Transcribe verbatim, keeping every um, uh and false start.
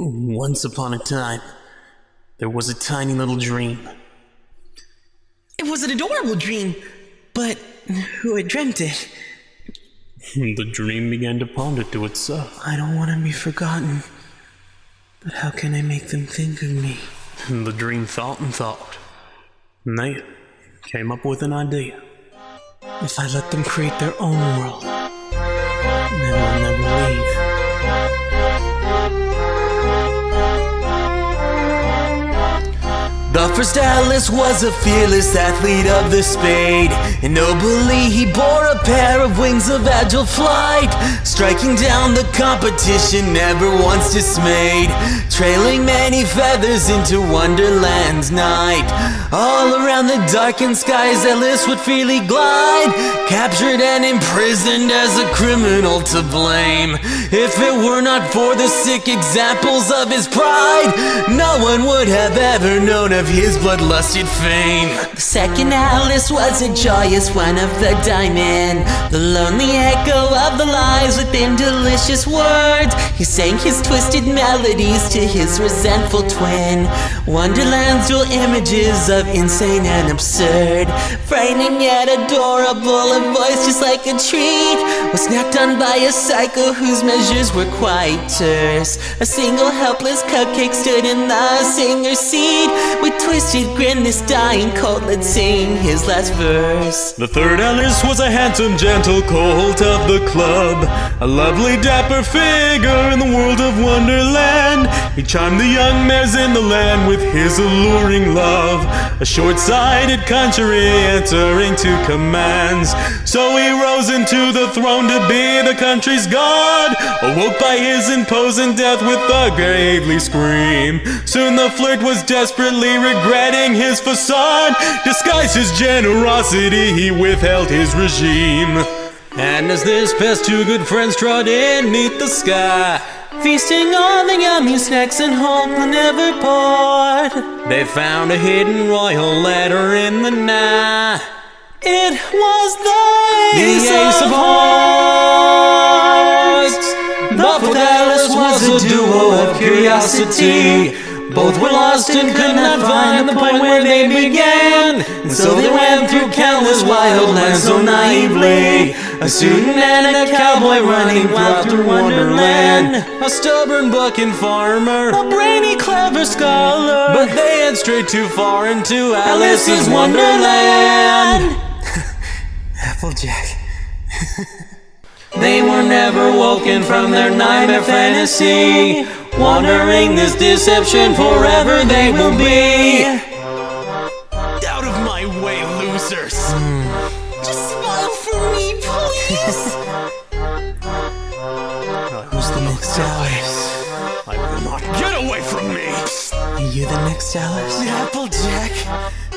Once upon a time, there was a tiny little dream. It was an adorable dream, but who had dreamt it? The dream began to ponder to itself. I don't want to be forgotten, but how can I make them think of me? The dream thought and thought, and they came up with an idea. If I let them create their own world, then they'll never leave. The first Alice was a fearless athlete of the spade, and nobly he bore a pair of wings of agile flight, striking down the competition, never once dismayed, trailing many feathers into Wonderland's night. All around the darkened skies Alice would freely glide, captured and imprisoned as a criminal to blame. If it were not for the sick examples of his pride, no one would have ever known of his bloodlusted fame. The second Alice was a joyous one of the diamond, the lonely echo of the lies within delicious words. He sang his twisted melodies to his resentful twin, Wonderland's dual images of insane and absurd, frightening yet adorable, a voice just like a treat, was snapped on by a psycho whose measures were quite terse. A single helpless cupcake stood in the singer's seat, with twisted grin this dying colt let's sing his last verse. The third Alice was a handsome, gentle colt of the club, a lovely dapper figure in the world of Wonderland. He charmed the young mares in the land with his alluring love, a short-sighted country answering to commands. So he rose into the throne to be the country's god, awoke by his imposing death with a gravely scream. Soon the flirt was desperately regretting his facade, disguised his generosity, he withheld his regime. And as this past two good friends trod in neath the sky, feasting on the yummy snacks and hope that never poured, they found a hidden royal letter in the night. It was the The Ace of Hearts. The fourth Alice was a duo of curiosity. Both were lost and could not find the point where they began, and so they went through countless wild lands so naively. A student and a cowboy running wild through Wonderland, a stubborn bucking farmer, a brainy clever scholar, but they had strayed too far into Alice's Wonderland. Applejack. They were never woken from their nightmare fantasy, wandering this deception forever they will be. Out of my way, losers! just smile for me, please. Who's the next Alice? I will not get away from me! Are you the next Alice? Applejack!